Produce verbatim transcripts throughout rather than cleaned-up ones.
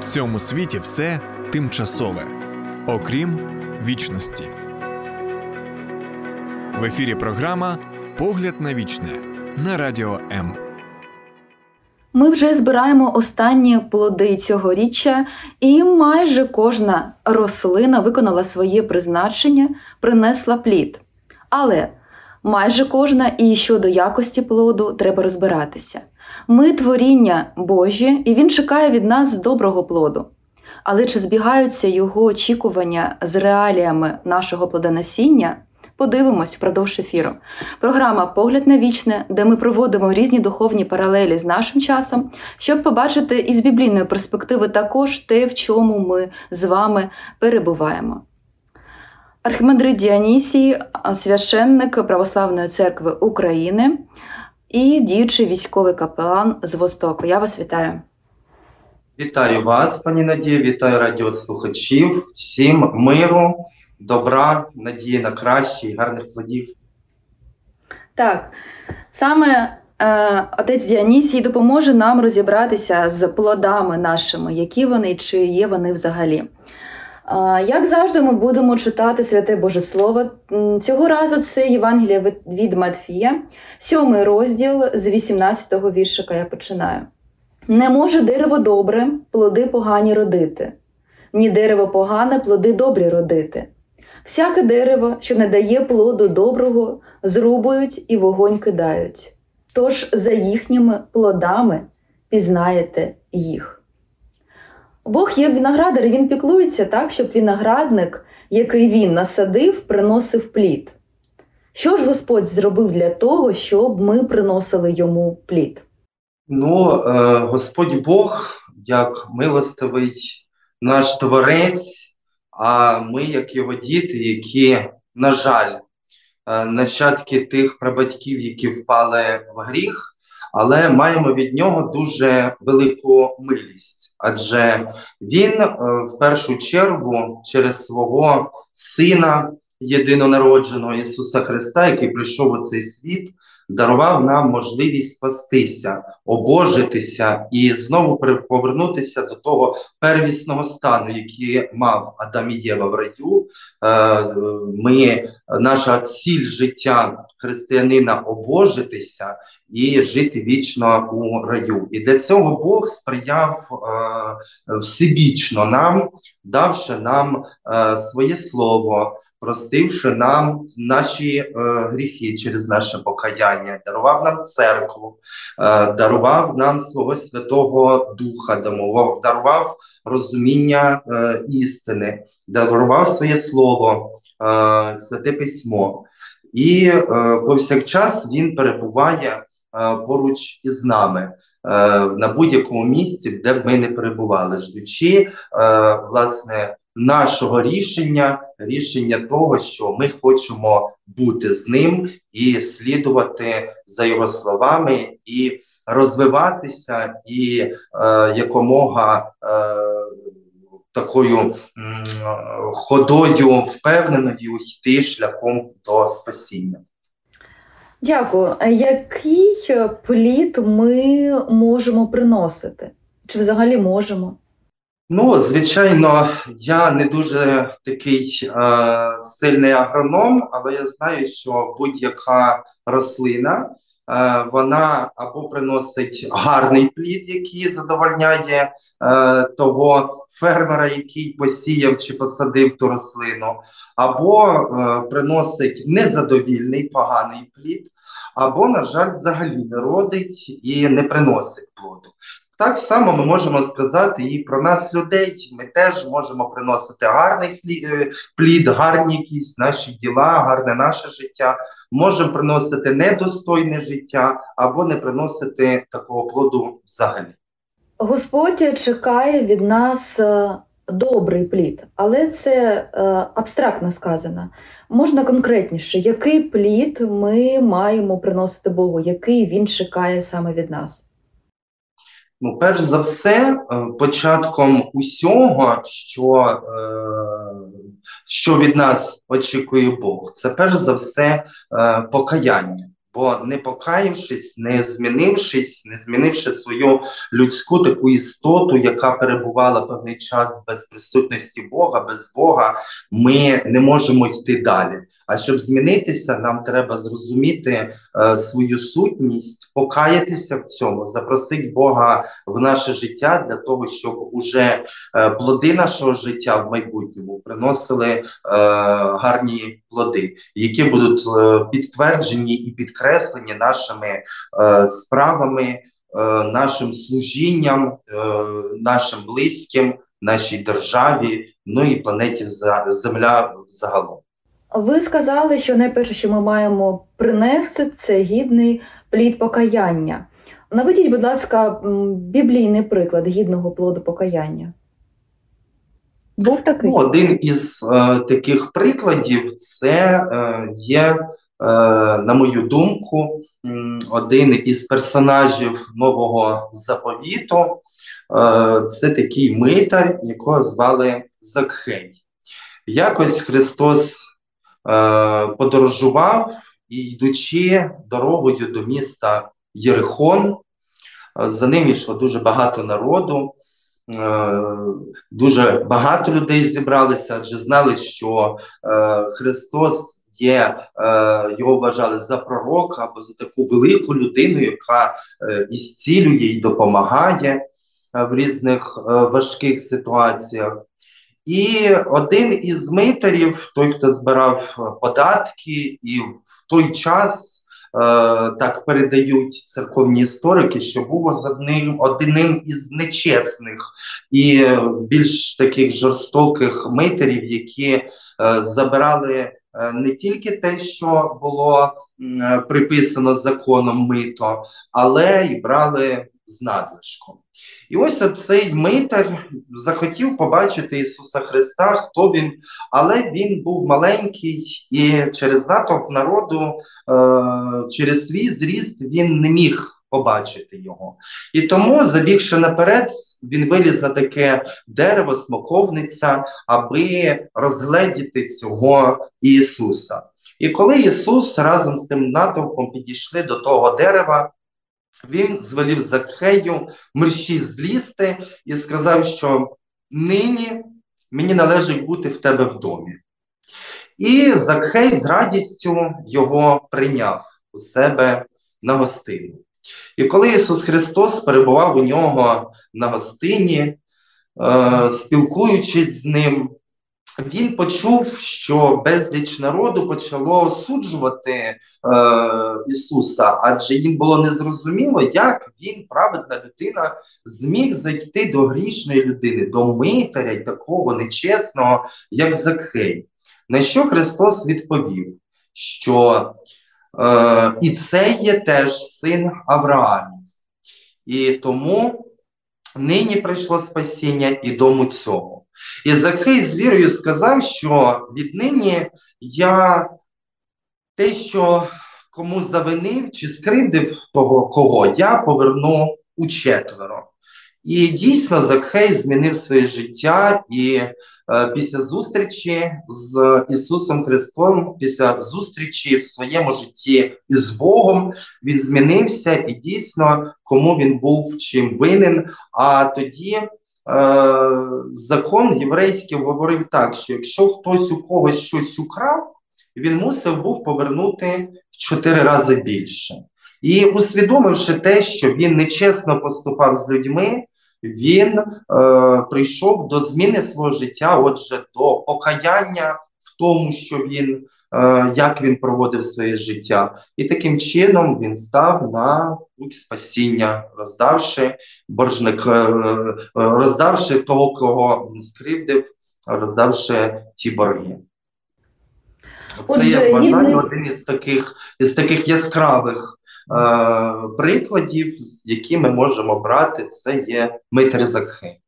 цьому світі все тимчасове, окрім вічності. В ефірі програма «Погляд на вічне» на Радіо М. Ми вже збираємо останні плоди цьогоріччя, і майже кожна рослина виконала своє призначення, принесла плід. Але майже кожна і щодо якості плоду треба розбиратися. Ми – творіння Божє, і Він чекає від нас доброго плоду. Але чи збігаються його очікування з реаліями нашого плодоносіння? Подивимось впродовж ефіру. Програма «Погляд на вічне», де ми проводимо різні духовні паралелі з нашим часом, щоб побачити із біблійної перспективи також те, в чому ми з вами перебуваємо. Архімандрит Діонісій, священник Православної церкви України і діючий військовий капелан з Востоку. Я вас вітаю. Вітаю вас, пані Надія, вітаю радіослухачів. Всім миру, добра, надії на краще і гарних плодів. Так, саме е, отець Діонісій допоможе нам розібратися з плодами нашими, які вони, чи є вони взагалі. Е, як завжди, ми будемо читати Святе Боже Слово. Цього разу це Євангеліє від, від Матфія, сьомий розділ з вісімнадцятого віршика я починаю. «Не може дерево добре плоди погані родити, ні дерево погане плоди добрі родити. Всяке дерево, що не дає плоду доброго, зрубують і вогонь кидають. Тож за їхніми плодами пізнаєте їх». Бог є виноградар, і Він піклується так, щоб виноградник, який Він насадив, приносив плід. Що ж Господь зробив для того, щоб ми приносили Йому плід? Ну, е, Господь Бог, як милостивий наш Творець, а ми, як його діти, які, на жаль, нащадки тих прабатьків, які впали в гріх, але маємо від нього дуже велику милість. Адже він в першу чергу через свого Сина єдинонародженого Ісуса Христа, який прийшов у цей світ, дарував нам можливість спастися, обожитися і знову повернутися до того первісного стану, який мав Адам і Єва в раю. Ми, наша ціль життя християнина – обожитися і жити вічно у раю. І для цього Бог сприяв всебічно нам, давши нам своє слово, простивши нам наші е, гріхи через наше покаяння, дарував нам церкву, е, дарував нам свого Святого Духа, дарував, дарував розуміння е, істини, дарував своє слово, е, Святе Письмо. І е, повсякчас Він перебуває е, поруч із нами, е, на будь-якому місці, де б ми не перебували, ждучи, е, власне, нашого рішення, рішення того, що ми хочемо бути з ним і слідувати за його словами, і розвиватися, і е, якомога е, такою м, ходою впевненою йти шляхом до спасіння. Дякую. А який плід ми можемо приносити? Чи взагалі можемо? Ну, звичайно, я не дуже такий е, сильний агроном, але я знаю, що будь-яка рослина, е, вона або приносить гарний плід, який задовольняє е, того фермера, який посіяв чи посадив ту рослину, або е, приносить незадовільний, поганий плід, або, на жаль, взагалі не родить і не приносить плоду. Так само ми можемо сказати і про нас, людей. Ми теж можемо приносити гарний плід, гарні якісь наші діла, гарне наше життя. Можемо приносити недостойне життя або не приносити такого плоду взагалі. Господь чекає від нас добрий плід, але це абстрактно сказано. Можна конкретніше, який плід ми маємо приносити Богу, який Він чекає саме від нас? Ну, перш за все, початком усього, що, що від нас очікує Бог, це перш за все покаяння. Бо не покаявшись, не змінившись, не змінивши свою людську таку істоту, яка перебувала певний час без присутності Бога, без Бога, ми не можемо йти далі. А щоб змінитися, нам треба зрозуміти е, свою сутність, покаятися в цьому, запросити Бога в наше життя для того, щоб уже е, плоди нашого життя в майбутньому приносили е, гарні плоди, які будуть е, підтверджені і підкреслені нашими е, справами, е, нашим служінням, е, нашим близьким, нашій державі, ну і планеті Земля загалом. Ви сказали, що найперше, що ми маємо принести, це гідний плід покаяння. Наведіть, будь ласка, біблійний приклад гідного плоду покаяння. Був такий? Ну, один із е, таких прикладів це е, є, е, на мою думку, один із персонажів Нового Заповіту. Е, це такий митар, якого звали Закхей. Якось Христос е, подорожував і, йдучи дорогою до міста Єрихон, е, за ним йшло дуже багато народу. Дуже багато людей зібралися, адже знали, що е, Христос є, е, його вважали за пророка або за таку велику людину, яка е, ісцілює і допомагає е, в різних е, важких ситуаціях. І один із митарів, той, хто збирав податки, і в той час, е, так передають церковні історики, що був одним, одним із нечесних і більш таких жорстоких митарів, які е, забирали е, не тільки те, що було е, приписано законом мито, але й брали з надлишком. І ось цей митар захотів побачити Ісуса Христа, хто він, але він був маленький і через натовп народу, через свій зріст він не міг побачити його. І тому, забігши наперед, він виліз на таке дерево, смоковниця, аби розгледіти цього Ісуса. І коли Ісус разом з тим натовпом підійшли до того дерева, він звелів Закхею мерщій злізти і сказав, що нині мені належить бути в тебе в домі. І Закхей з радістю його прийняв у себе на гостину. І коли Ісус Христос перебував у нього на гостині, е, спілкуючись з ним, він почув, що безліч народу почало осуджувати е, Ісуса, адже їм було незрозуміло, як він, праведна людина, зміг зайти до грішної людини, до митаря й такого нечесного, як Закхей. На що Христос відповів, що е, і це є теж син Авраамів, і тому нині прийшло спасіння і дому цього. І Закхей з вірою сказав, що віднині я те, що кому завинив чи скривдив того, кого, я поверну учетверо. І дійсно Закхей змінив своє життя, і е, після зустрічі з Ісусом Христом, після зустрічі в своєму житті із Богом, він змінився і дійсно кому він був чим винен. А тоді закон єврейський говорив так, що якщо хтось у когось щось украв, він мусив був повернути в чотири рази більше. І усвідомивши те, що він нечесно поступав з людьми, він е, прийшов до зміни свого життя, отже, до покаяння в тому, що він, е, як він проводив своє життя. І таким чином він став на путь спасіння, роздавши боржник, е, роздавши того, кого він скривдив, роздавши ті борги. Це, я вважаю, один із таких, із таких яскравих Е, прикладів, які ми можемо брати, це є митар Закхей.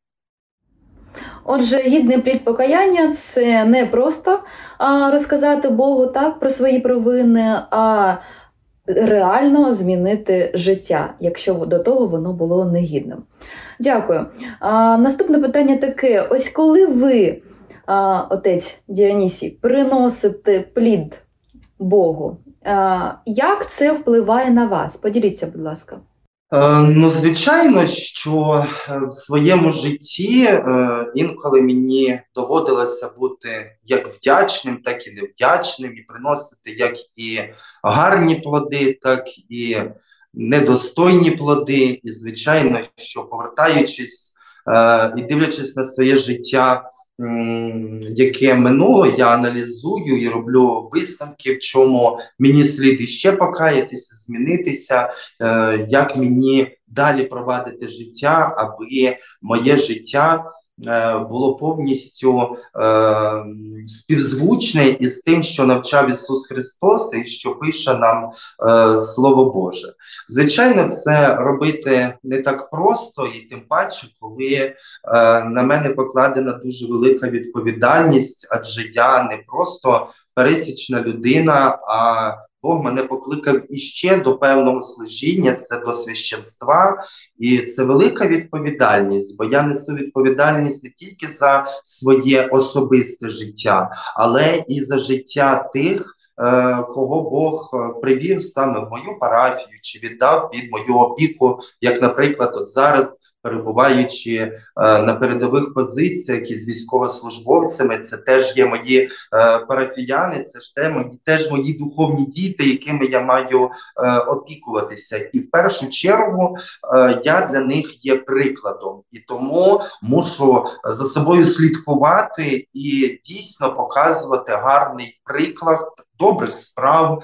Отже, гідний плід покаяння – це не просто а, розказати Богу так про свої провини, а реально змінити життя, якщо до того воно було негідним. Дякую. А, наступне питання таке. Ось коли ви, а, отець Діонісій, приносите плід Богу, Е, Як це впливає на вас? Поділіться, будь ласка. Е, Ну, звичайно, що е, в своєму житті е, інколи мені доводилося бути як вдячним, так і невдячним, і приносити як і гарні плоди, так і недостойні плоди. І, звичайно, що повертаючись е, і дивлячись на своє життя, м, яке минуло, я аналізую і роблю висновки, в чому мені слід іще покаятися, змінитися, е, як мені далі провадити життя, аби моє життя е, було повністю е, співзвучне із тим, що навчав Ісус Христос і що пише нам е, Слово Боже. Звичайно, це робити не так просто, і тим паче, коли е, на мене покладена дуже велика відповідальність, адже я не просто пересічна людина, а Бог мене покликав іще до певного служіння, це до священства, і це велика відповідальність, бо я несу відповідальність не тільки за своє особисте життя, але і за життя тих, е, кого Бог е, привів саме в мою парафію чи віддав під мою опіку, як, наприклад, от зараз, перебуваючи е, на передових позиціях із військовослужбовцями, це теж є мої е, парафіяни, це ж те, мої, теж мої духовні діти, якими я маю е, опікуватися. І в першу чергу е, я для них є прикладом. І тому мушу за собою слідкувати і дійсно показувати гарний приклад добрих справ,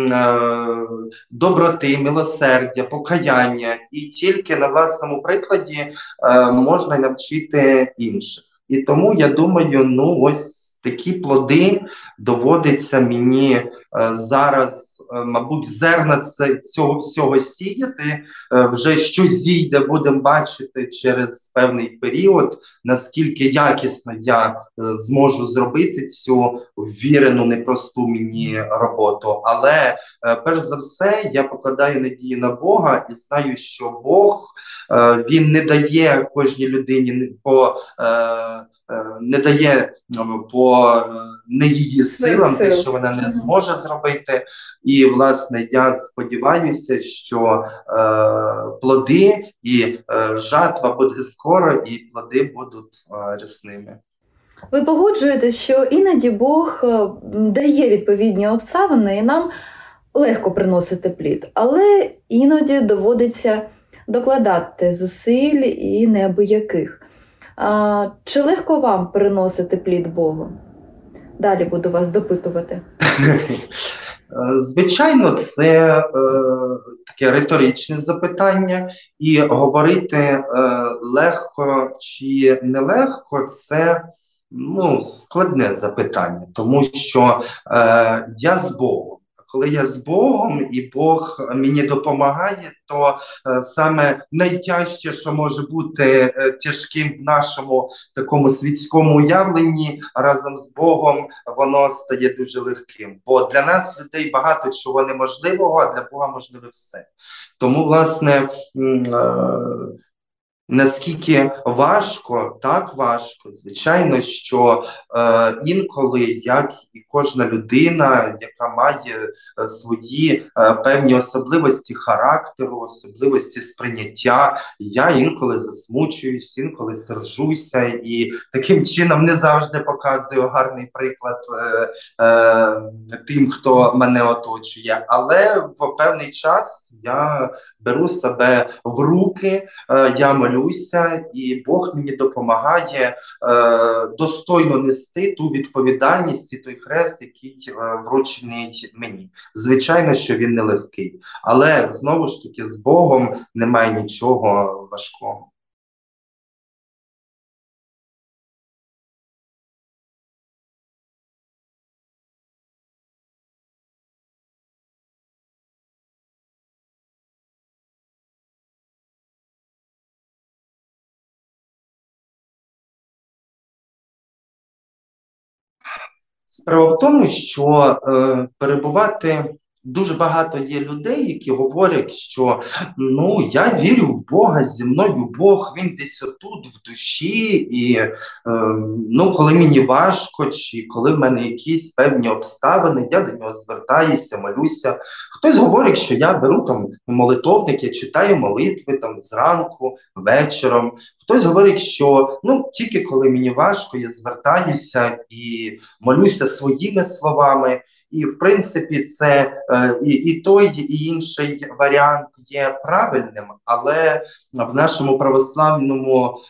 е, доброти, милосердя, покаяння. І тільки на власному прикладі е, можна навчити інших. І тому я думаю, ну ось такі плоди доводиться мені е, зараз, е, мабуть, зерна це, цього всього сіяти. Е, вже що зійде, будемо бачити через певний період, наскільки якісно я е, зможу зробити цю ввірену, непросту мені роботу. Але е, перш за все я покладаю надії на Бога і знаю, що Бог е, він не дає кожній людині по е, не дає по не її силам те, що вона не зможе зробити. І, власне, я сподіваюся, що е, плоди і е, жатва буде скоро, і плоди будуть е, рясними. Ви погоджуєтесь, що іноді Бог дає відповідні обставини, і нам легко приносити плід, але іноді доводиться докладати зусиль і неабияких. А, чи легко вам приносити плід Богу? Далі буду вас допитувати. Звичайно, це е, таке риторичне запитання, і говорити е, легко чи нелегко – це ну, складне запитання, тому що е, я з Богом. Коли я з Богом і Бог мені допомагає, то е, саме найтяжче, що може бути е, тяжким в нашому такому світському уявленні, разом з Богом воно стає дуже легким. Бо для нас, людей, багато чого неможливого, а для Бога можливе все. Тому, власне, е, наскільки важко, так важко, звичайно, що е, інколи, як і кожна людина, яка має е, свої е, певні особливості характеру, особливості сприйняття, я інколи засмучуюсь, інколи сержуся, і таким чином не завжди показую гарний приклад е, е, тим, хто мене оточує. Але в певний час я беру себе в руки, е, я молюся, і Бог мені допомагає е, достойно нести ту відповідальність і той хрест, який е, вручений мені. Звичайно, що він нелегкий, але знову ж таки з Богом немає нічого важкого. Справа в тому, що е, перебувати дуже багато є людей, які говорять, що ну я вірю в Бога, зі мною Бог, він десь отут в душі, і е, ну коли мені важко, чи коли в мене якісь певні обставини, я до нього звертаюся, молюся. Хтось говорить, що я беру там молитовник, я читаю молитви там зранку, вечором. Хтось говорить, що ну тільки коли мені важко, я звертаюся і молюся своїми словами. І, в принципі, це е, і, і той, і інший варіант є правильним, але в нашому православному е,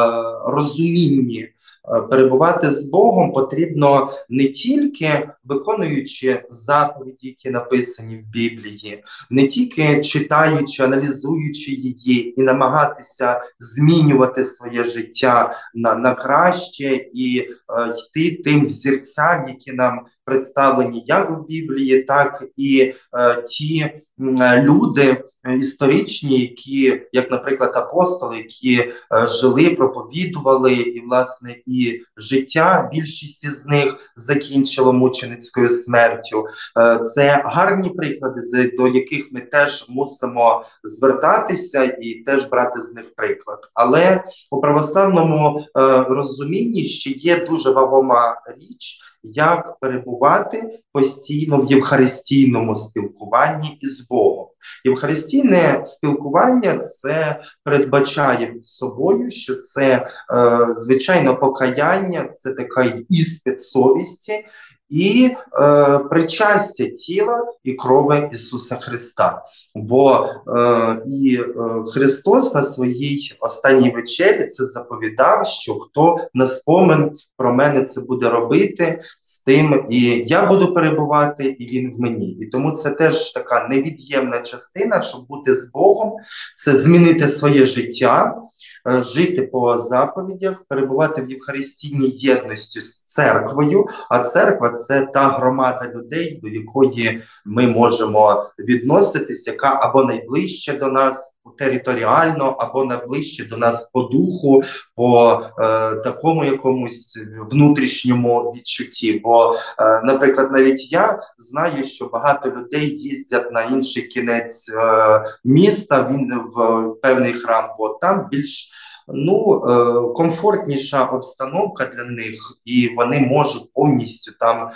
розумінні е, перебувати з Богом потрібно не тільки виконуючи заповіді, які написані в Біблії, не тільки читаючи, аналізуючи її і намагатися змінювати своє життя на, на краще і е, йти тим взірцям, які нам представлені як в Біблії, так і е, ті е, люди історичні, які, як, наприклад, апостоли, які е, жили, проповідували, і, власне, і життя більшість із них закінчило мученицькою смертю. Е, це гарні приклади, до яких ми теж мусимо звертатися і теж брати з них приклад. Але у православному е, розумінні ще є дуже вагома річ, як перебувати постійно в євхаристійному спілкуванні із Богом. Євхаристійне спілкування це передбачає собою, що це, е, звичайно, покаяння, це такий іспит совісті і е, причастя тіла і крови Ісуса Христа. Бо е, і е, Христос на своїй останній вечері це заповідав, що хто на спомин про мене це буде робити, з тим і я буду перебувати, і він в мені. І тому це теж така невід'ємна частина, щоб бути з Богом, це змінити своє життя, жити по заповідях, перебувати в євхаристійній єдності з церквою, а церква – це та громада людей, до якої ми можемо відноситись, яка або найближче до нас територіально, або найближче до нас по духу, по е, такому якомусь внутрішньому відчутті. Бо, е, наприклад, навіть я знаю, що багато людей їздять на інший кінець е, міста, він в певний храм, бо там більш ну, е, комфортніша обстановка для них, і вони можуть повністю там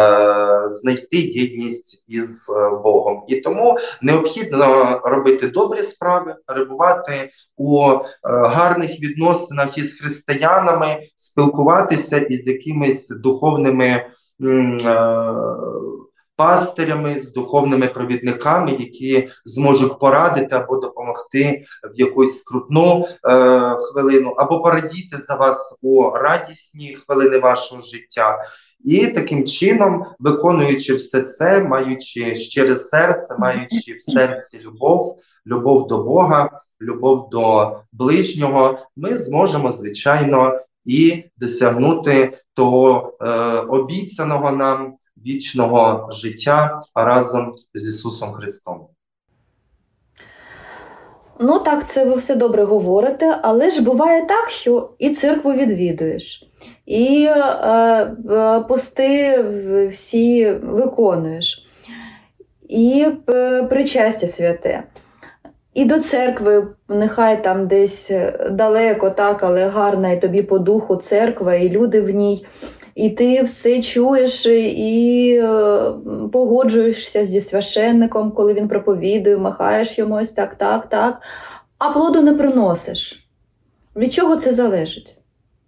е, знайти єдність із е, Богом. І тому необхідно робити добрі справи, перебувати у е, гарних відносинах із християнами, спілкуватися із якимись духовними м, е, пастирями, з духовними провідниками, які зможуть порадити або допомогти в якусь скрутну е, хвилину, або порадіти за вас у радісні хвилини вашого життя. І таким чином, виконуючи все це, маючи щире серце, маючи в серці любов, любов до Бога, любов до ближнього, ми зможемо, звичайно, і досягнути того е, обіцяного нам вічного життя разом з Ісусом Христом. Ну так, це ви все добре говорите, але ж буває так, що і церкву відвідуєш, і е, е, пости всі виконуєш, і е, причастя святе. І до церкви, нехай там десь далеко, так, але гарна і тобі по духу церква, і люди в ній. І ти все чуєш і е, погоджуєшся зі священником, коли він проповідує, махаєш йому ось так, так, так, а плоду не приносиш. Від чого це залежить?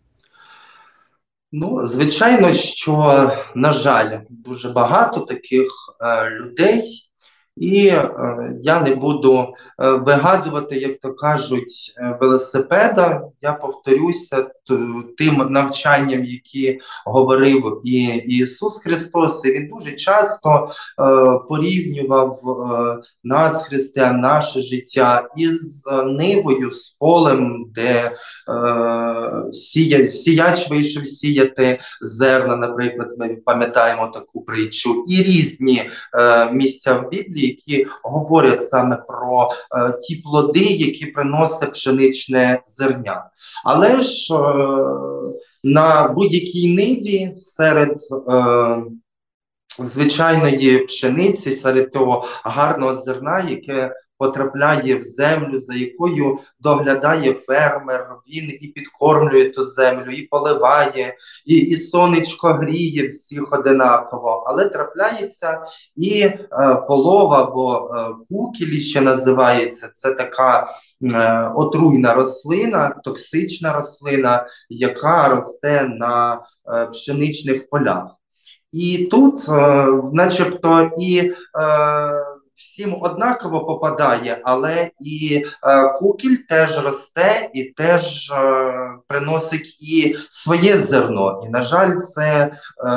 Ну, звичайно, що, на жаль, дуже багато таких е, людей, і е, я не буду е, вигадувати, як то кажуть, е, велосипеда. Я повторюся тим навчанням, які говорив і Ісус Христос. І Він дуже часто е, порівнював е, нас, християн, наше життя із нивою, з полем, де е, сія, сіяч вийшов сіяти зерна, наприклад, ми пам'ятаємо таку притчу, і різні е, місця в Біблії, які говорять саме про е, ті плоди, які приносить пшеничне зерня. Але ж е, на будь-якій ниві серед е, звичайної пшениці, серед того гарного зерна, яке потрапляє в землю, за якою доглядає фермер, він і підкормлює ту землю, і поливає, і, і сонечко гріє всіх одинаково. Але трапляється і е, полова, або е, кукілі ще називається. Це така е, отруйна рослина, токсична рослина, яка росте на е, пшеничних полях. І тут, е, начебто, і е, всім однаково попадає, але і е, кукіль теж росте і теж е, приносить і своє зерно. І, на жаль, це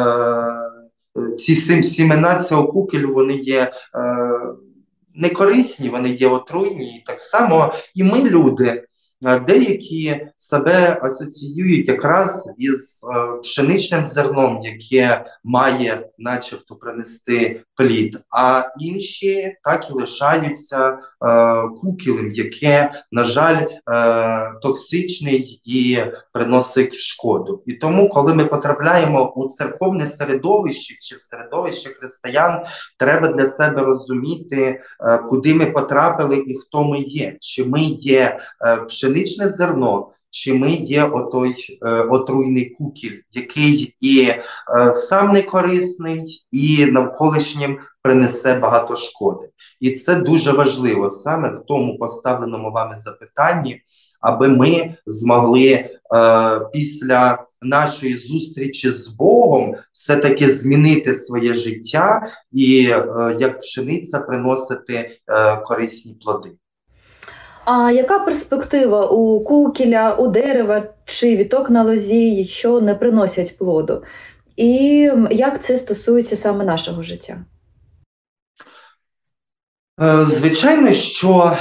е, ці сімена цього кукілю, вони є е, некорисні, вони є отруйні. І так само і ми, люди, деякі себе асоціюють якраз із е, пшеничним зерном, яке має начебто принести плід, а інші так і лишаються е, кукілем, яке, на жаль, е, токсичний і приносить шкоду. І тому, коли ми потрапляємо у церковне середовище чи в середовище християн, треба для себе розуміти, е, куди ми потрапили і хто ми є. Чи ми є е, пшеничне зерно, чи ми є отой е, отруйний кукіль, який і е, сам не корисний, і навколишнім принесе багато шкоди. І це дуже важливо саме в тому поставленому вами запитанні, аби ми змогли е, після нашої зустрічі з Богом все-таки змінити своє життя і е, як пшениця приносити е, корисні плоди. А яка перспектива у кукіля, у дерева чи віток на лозі, що не приносять плоду? І як це стосується саме нашого життя? Звичайно, що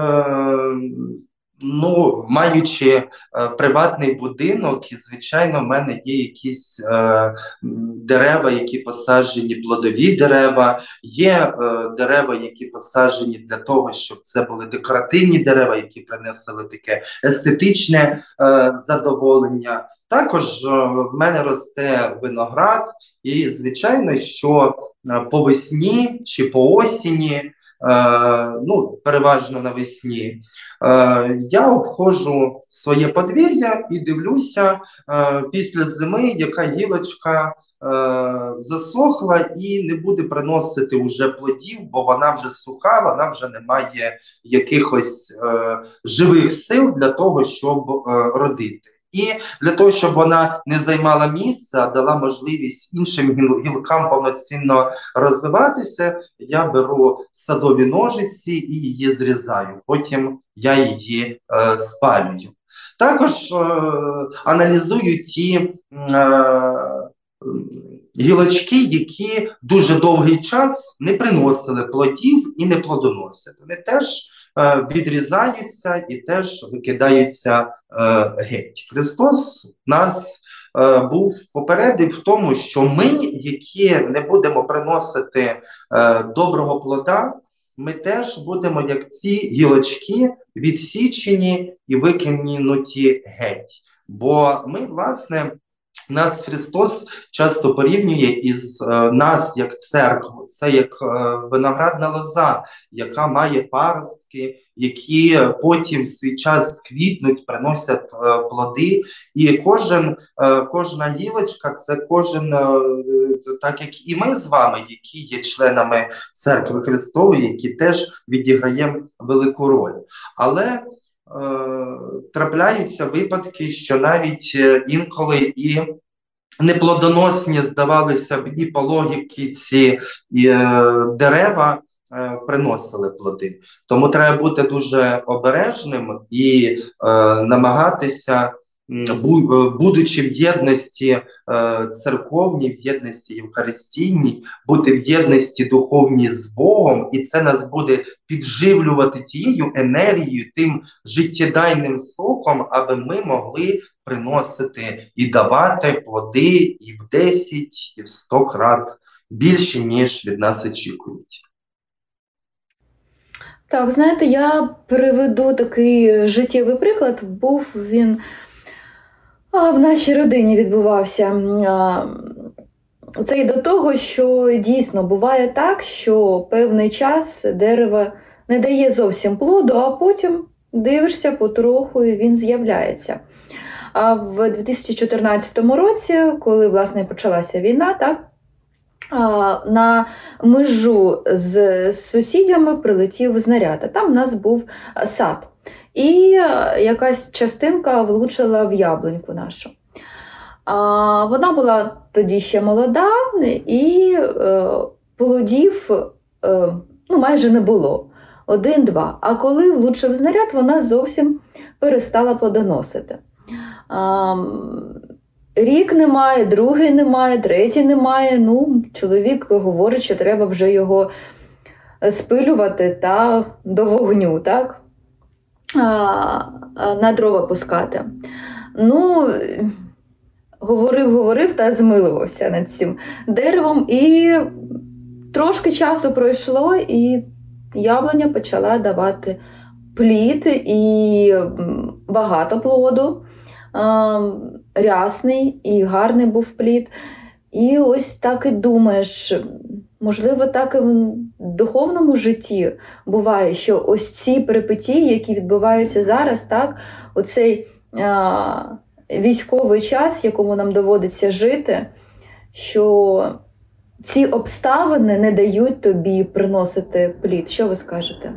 ну, маючи е, приватний будинок, і, звичайно, в мене є якісь е, дерева, які посаджені, плодові дерева, є е, дерева, які посаджені для того, щоб це були декоративні дерева, які принесли таке естетичне е, задоволення. Також е, в мене росте виноград, і, звичайно, що е, по весні чи по осені, Е, ну, переважно навесні, е, я обходжу своє подвір'я і дивлюся е, після зими, яка гілочка е, засохла і не буде приносити вже плодів, бо вона вже суха, вона вже не має якихось е, живих сил для того, щоб е, родити. І для того, щоб вона не займала місце, а дала можливість іншим гілкам повноцінно розвиватися, я беру садові ножиці і її зрізаю. Потім я її е, спалюю. Також е, аналізую ті е, гілочки, які дуже довгий час не приносили плодів і не плодоносять. Вони теж відрізаються і теж викидаються е, геть. Христос нас е, був попередив в тому, що ми, які не будемо приносити е, доброго плода, ми теж будемо, як ці гілочки, відсічені і викинуті геть. Бо ми, власне, нас Христос часто порівнює із е, нас як церкву. Це як е, виноградна лоза, яка має паростки, які потім в свій час квітнуть, приносять е, плоди. І кожен, е, кожна гілочка – це кожен, е, так як і ми з вами, які є членами церкви Христової, які теж відіграємо велику роль. Але трапляються випадки, що навіть інколи і неплодоносні, здавалися б, і по логіці ці і, е, дерева е, приносили плоди. Тому треба бути дуже обережним і е, намагатися, будучи в єдності е, церковній, в єдності євхаристійній, бути в єдності духовній з Богом, і це нас буде підживлювати тією енергією, тим життєдайним соком, аби ми могли приносити і давати плоди і в десять, і в сто крат більше, ніж від нас очікують. Так, знаєте, я приведу такий життєвий приклад. Був він... А, в нашій родині відбувався. це і до того, що дійсно буває так, що певний час дерево не дає зовсім плоду, а потім дивишся потроху і він з'являється. А в дві тисячі чотирнадцятому році, коли, власне, почалася війна, так, на межу з сусідями прилетів знаряд, а там в нас був сад. І якась частинка влучила в яблуньку нашу. Вона була тоді ще молода, і плодів ну, майже не було. Один-два. А коли влучив знаряд, вона зовсім перестала плодоносити. Рік немає, другий немає, третій немає. Ну, чоловік говорить, що треба вже його спилювати та до вогню, так? А, на дрова пускати. Ну, говорив, говорив та змилувався над цим деревом. І трошки часу пройшло, і яблуня почала давати плід, і багато плоду. Рясний і гарний був плід. І ось так і думаєш, можливо, так і в духовному житті буває, що ось ці перипетії, які відбуваються зараз, так, оцей а, військовий час, якому нам доводиться жити, що ці обставини не дають тобі приносити плід. Що ви скажете?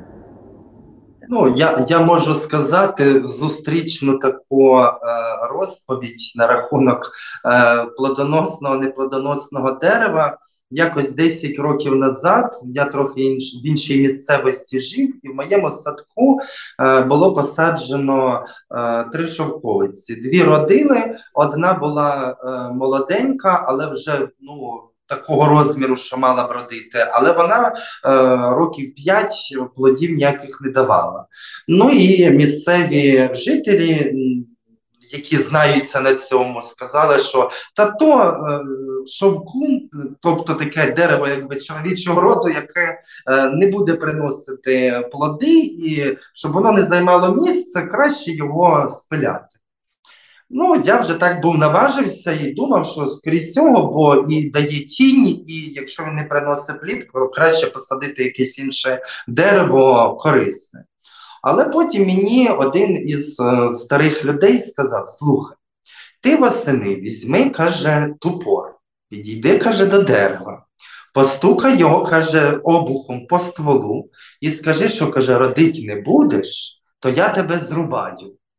Ну, я, я можу сказати зустрічну таку е, розповідь на рахунок е, плодоносного, неплодоносного дерева. Якось десять років назад я трохи інш, в іншій місцевості жив, і в моєму садку е, було посаджено е, три шовковиці. Дві родили, одна була е, молоденька, але вже, ну, такого розміру, що мала б родити, але вона е, років п'ять плодів ніяких не давала. Ну і місцеві жителі, які знаються на цьому, сказали, що та то е, шовкун, тобто таке дерево якби чоловічого роду, яке е, не буде приносити плоди, і щоб воно не займало місце, краще його спиляти. Ну, я вже так був наважився і думав, що скрізь цього, бо і дає тінь, і якщо він не приносить плід, то краще посадити якесь інше дерево корисне. Але потім мені один із е, старих людей сказав: слухай, ти восени візьми, каже, тупор, підійди, каже, до дерева, постукай його, каже, обухом по стволу і скажи, що, каже, родить не будеш, то я тебе зрубаю.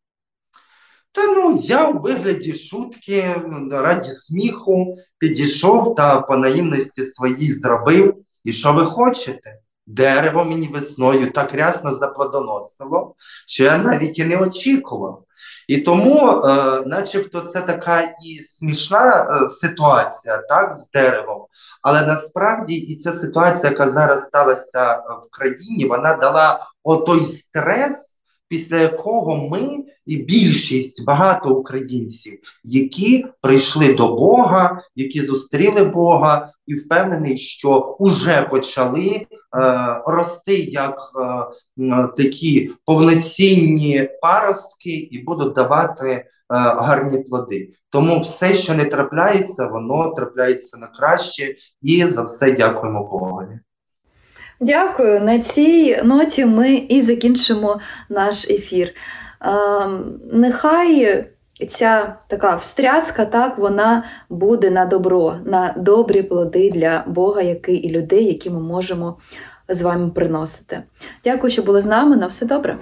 Та ну, я у вигляді шутки, раді сміху, підійшов та по наївності своїй зробив. І що ви хочете? Дерево мені весною так рясно заплодоносило, що я навіть і не очікував. І тому, е, начебто, це така і смішна е, ситуація, так, з деревом, але насправді і ця ситуація, яка зараз сталася в країні, вона дала отой стрес, після якого ми і більшість, багато українців, які прийшли до Бога, які зустріли Бога, і впевнений, що вже почали е, рости як е, такі повноцінні паростки і будуть давати е, гарні плоди. Тому все, що не трапляється, воно трапляється на краще, і за все дякуємо Богові. Дякую. На цій ноті ми і закінчимо наш ефір. Е, нехай ця така встряска, так, вона буде на добро, на добрі плоди для Бога, який і людей, які ми можемо з вами приносити. Дякую, що були з нами. На все добре.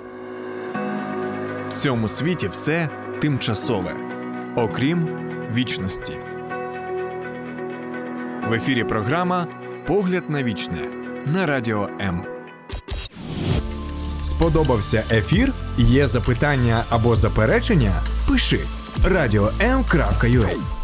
В цьому світі все тимчасове, окрім вічності. В ефірі програма «Погляд на вічне» на Радіо М. Сподобався ефір? Є запитання або заперечення? Пиши радіо ем крапка ю а.